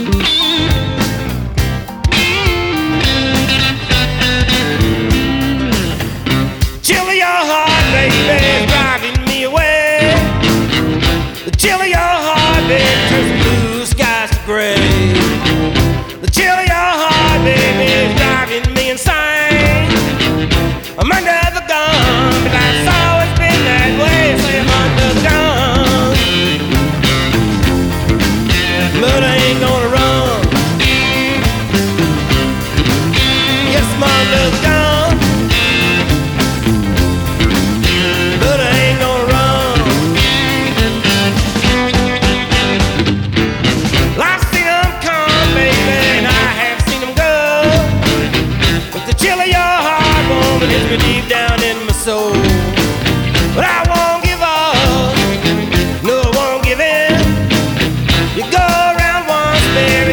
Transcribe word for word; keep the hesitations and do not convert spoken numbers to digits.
Chill of your heart, baby, is driving me away. The chill of your heart, baby, turns the blue skies to gray. The chill of your heart, baby, is driving me insane. I'm under the gun, but that's always been that way. Say I'm under the gun, but I ain't gonna run. Yes, I'm under the gun, but I ain't gonna run. Well, I've seen them come, baby, and I have seen them go. But the chill of your heart, woman, hits me deep down in my soul. But I won't give up, no, I won't give in. You go around once, baby,